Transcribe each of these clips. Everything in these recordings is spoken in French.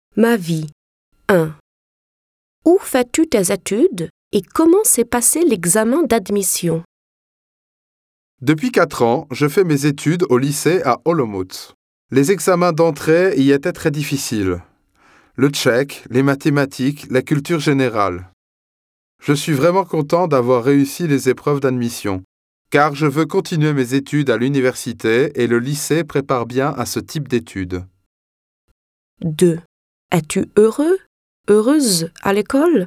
Ma vie. 1. Où fais-tu tes études et comment s'est passé l'examen d'admission? Depuis 4 ans, je fais mes études au lycée à Olomouc. Les examens d'entrée y étaient très difficiles. Le tchèque, les mathématiques, la culture générale. Je suis vraiment content d'avoir réussi les épreuves d'admission, car je veux continuer mes études à l'université et le lycée prépare bien à ce type d'études. 2. Es-tu heureux, heureuse à l'école?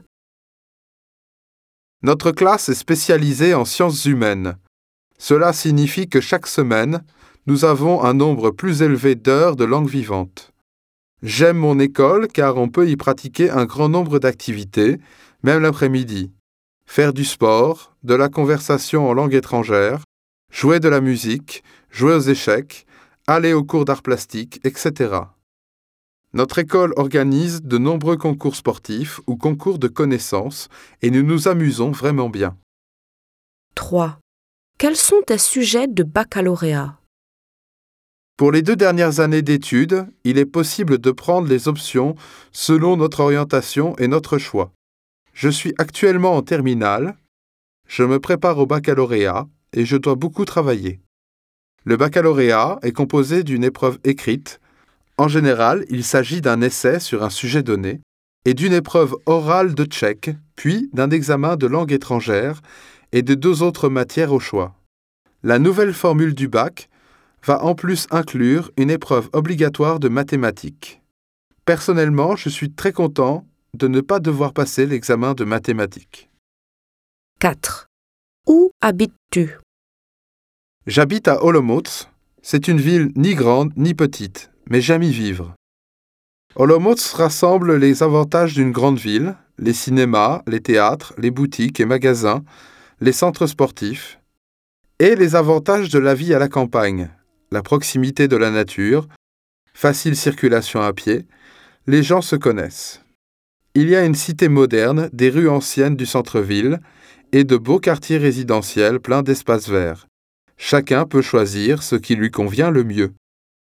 Notre classe est spécialisée en sciences humaines. Cela signifie que chaque semaine, nous avons un nombre plus élevé d'heures de langue vivante. J'aime mon école car on peut y pratiquer un grand nombre d'activités, même l'après-midi. Faire du sport, de la conversation en langue étrangère, jouer de la musique, jouer aux échecs, aller au cours d'art plastique, etc. Notre école organise de nombreux concours sportifs ou concours de connaissances et nous nous amusons vraiment bien. 3. Quels sont tes sujets de baccalauréat? Pour les 2 dernières années d'études, il est possible de prendre les options selon notre orientation et notre choix. Je suis actuellement en terminale, je me prépare au baccalauréat et je dois beaucoup travailler. Le baccalauréat est composé d'une épreuve écrite. En général, il s'agit d'un essai sur un sujet donné et d'une épreuve orale de tchèque, puis d'un examen de langue étrangère et de 2 autres matières au choix. La nouvelle formule du bac va en plus inclure une épreuve obligatoire de mathématiques. Personnellement, je suis très content de ne pas devoir passer l'examen de mathématiques. 4. Où habites-tu? J'habite à Olomouc. C'est une ville ni grande ni petite, mais j'aime y vivre. Olomouc rassemble les avantages d'une grande ville, les cinémas, les théâtres, les boutiques et magasins, les centres sportifs, et les avantages de la vie à la campagne, la proximité de la nature, facile circulation à pied, les gens se connaissent. Il y a une cité moderne, des rues anciennes du centre-ville et de beaux quartiers résidentiels pleins d'espaces verts. Chacun peut choisir ce qui lui convient le mieux.